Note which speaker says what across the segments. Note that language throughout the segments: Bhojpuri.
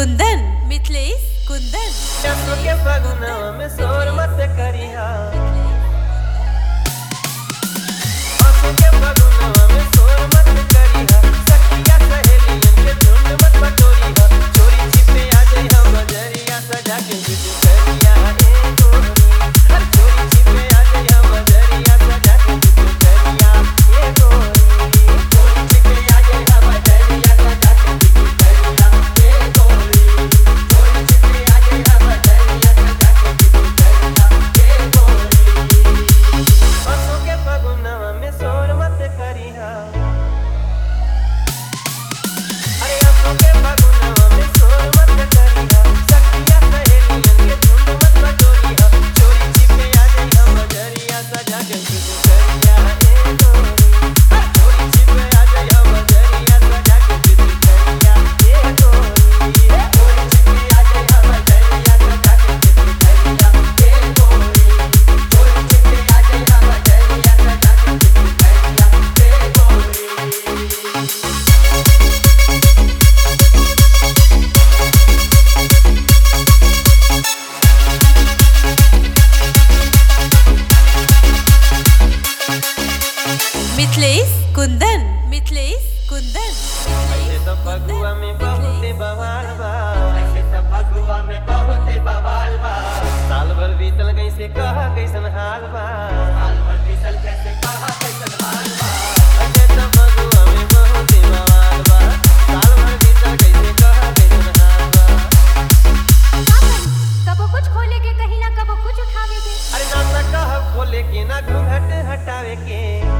Speaker 1: कुंदन मिथिलेश कुंदन
Speaker 2: रसों के फगुनवा में शोर मत करिहा रसों के फगुनवा में शोर मत करिहा सखिया सहेलियन के झुंड मत बटोरिहा चोरी छिपे आ जइहा बजरिया सजा के बिटुरिया ए गोरी हर चोरी छिपे आ जइहा बजरिया सजा के बिटुरिया ए गोरी चोरी छिपे आ जइहा बजरिया सजा के बिटुरिया ए गोरी चोरी छिपे आ जइहा बजरिया सजा के बिटुरिया ए गोरी रसों के फगुनवा में शोर मत करिहा अरे रसों के फगुनवा में शोर मत करिहा सखिया सहेलियन के झुंड मत बटोरिहा चोरी छिपे आ जइहा बजरिया सजा के बिटुरिया ए गोरी चोरी छिपे आ जइहा बजरिया सजा के बिटुरिया ए गोरी चोरी छिपे आ जइहा बजरिया सजा के बिटुरिया ए गोरी चोरी छिपे आ जइहा बजरिया सजा के बिटुरिया ए गोरी
Speaker 1: मिथिलेश कुंदन मिथिलेश कुंदन
Speaker 2: ऐसे तो फगुआ में बहुते बवाल बा ऐसे तो फगुआ में बहुते बवाल बा साल भर बीतल कैसे कहा कैसन हाल बा साल भर बीतल कैसे कहा कैसन हाल बा ऐसे तो फगुआ में बहुते बवाल बा साल भर बीतल कैसे कहा कैसन हाल बा
Speaker 3: कबो कुछ खोले के कहीं ना कबो कुछ उठावे के
Speaker 2: अरे ना सा कह खोले के ना घूंघट हटावे के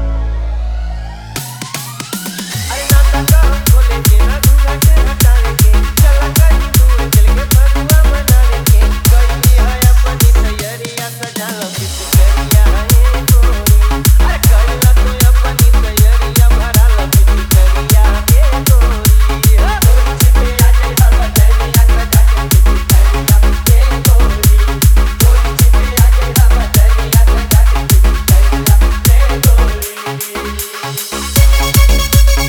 Speaker 2: अरे ना सा कह खोले के ना घूंघट हटावे के चला कहीं दूर चल के फगुआ मनावे के कैली है अपनी तैयारियां सजा लो बिटुरिया ए गोरी अरे कैला तो अपनी तैयारियां भरा लो बिटुरिया ए गोरी चोरी छिपे आ जइहा बजरिया सजा के बिटुरिया ए गोरी चोरी छिपे आ जइहा बजरिया सजा के बिटुरिया ए गोरी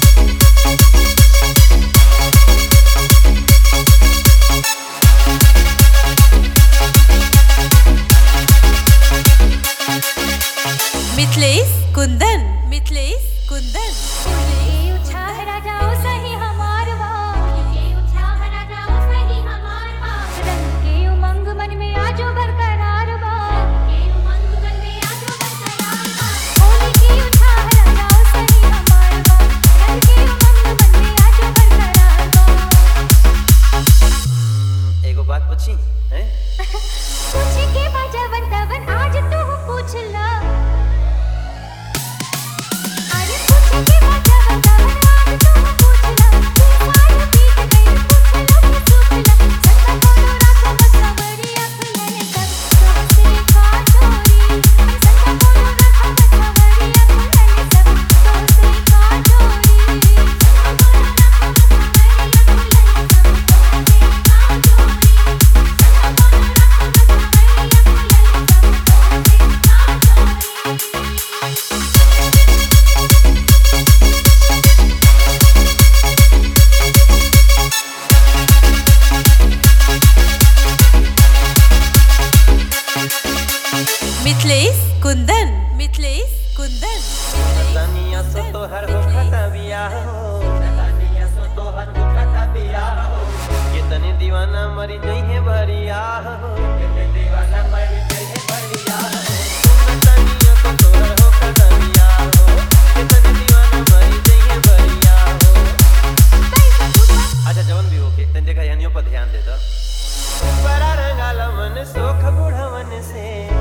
Speaker 1: मिथिलेश कुंदन मिथिलेश कुंदन
Speaker 3: ये उत्साह राजाओ सही हमार बा ये उत्साह राजाओ सही हमार बा रंग के उमंग मन में आजो बरकरार बा के उमंग मन में आजो बरकरार बा होली की उत्साह राजाओ सही हमार बा रंग के उमंग मन में आजो बरकरार बा
Speaker 2: एगो बात पूछी हैं
Speaker 3: पूछे के बाजावन तवन आज तू पूछ ला अरे पूछे के बाजावन तवन आज तू पूछ ला तू साल बीत गई पूछ लो कि सूख ला संता कोनो राखो बसवरिया खुलने सब दोस्ती का चोरी संता कोनो राखो बसवरिया खुलने सब दोस्ती का चोरी संता कोनो राखो बसवरिया खुलने सब दोस्ती का चोरी संता कोनो राखो
Speaker 1: मिथिलेश कुंदन मिथिलेश कुंदन
Speaker 2: तनिया सो तोहर हो खता बियाह हो तनिया सो तोहर हो खता बियाह हो कितने दीवाना मरी जइहे भरिया हो कितने दीवाना मरी जइहे भरिया हो तनिया सो तोहर हो खता बियाह हो कितने दीवाना मरी जइहे भरिया हो अच्छा जवन भी होके तन देखा यानियों पर ध्यान दे दो बड़ा रंगाला मन सोख बुढ़वन से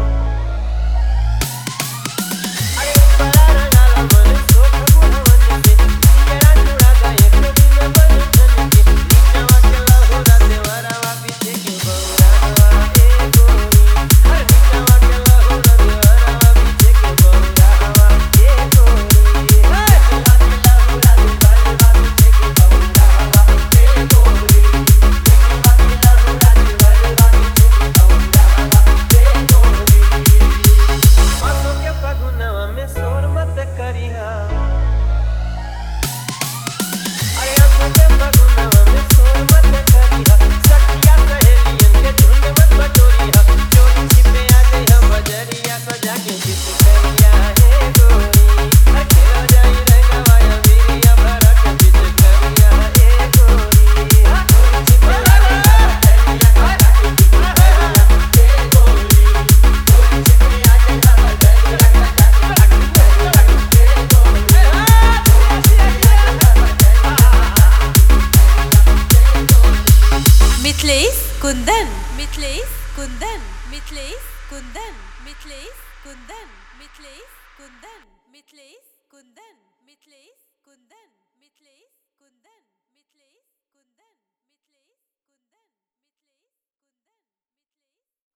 Speaker 2: अरे बड़ा रंगाला मन सोख बुढ़वन से तेरा जुड़ा दा एक दिन बंधन के नीचवा के लहुरा देवरावा पीछे के बौरावा ए गोरी
Speaker 1: कुंदन मिथलेश कुंदन मिथलेश कुंदन मिथलेश कुंदन मिथलेश कुंदन